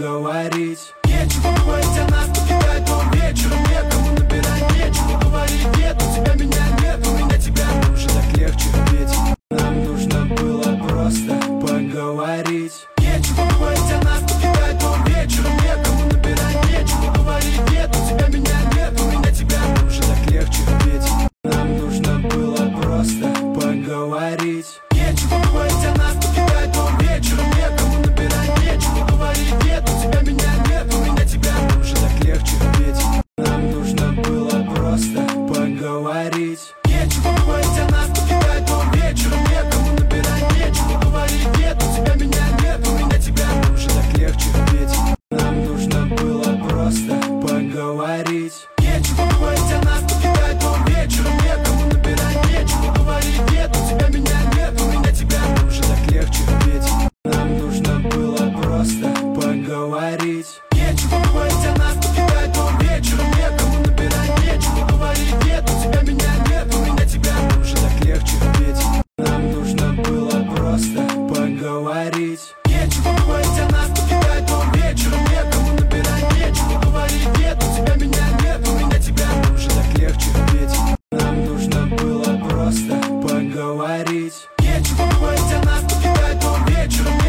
поговорить. Нечего говорить о нас, покидай дом вечером. Некому набирать, нечего говорить. Нет, у тебя меня нет, у меня тебя. Нам же так легче, ведь нам нужно было просто поговорить. Нечего говорить о нас, покидай дом вечером. Некому набирать, нечего говорить. Нет, у тебя меня нет, у меня тебя. Нам же так легче, ведь нам нужно было просто поговорить. Нечего говорить о нас, покидай дом вечером. Некому набирать, нечего говорить. Нет, у тебя меня нет, у меня тебя. Нам же так легче, ведь нам нужно было просто поговорить. Нечего говорить о нас, покидай дом вечером. Некому набирать, нечего говорить. Нет, у тебя меня нет, у меня тебя. Нам же так легче, ведь нам нужно было просто поговорить. Нечего говорить о нас, покидай дом вечером. Некому набирать, нечего говорить. Нет, у тебя меня нет, у меня тебя. Нам же так легче, ведь нам нужно было просто поговорить. Нечего говорить о нас, покидай дом вечером. Некому набирать, нечего говорить. Нет, у тебя меня нет, у меня тебя. Нам же так легче, ведь нам нужно было просто поговорить.